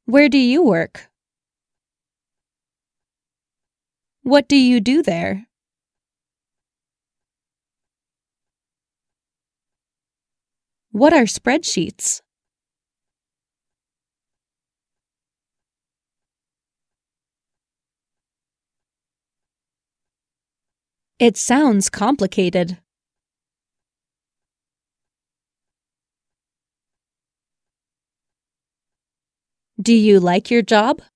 Where do you work? What do you do there? What are spreadsheets? It sounds complicated. Do you like your job?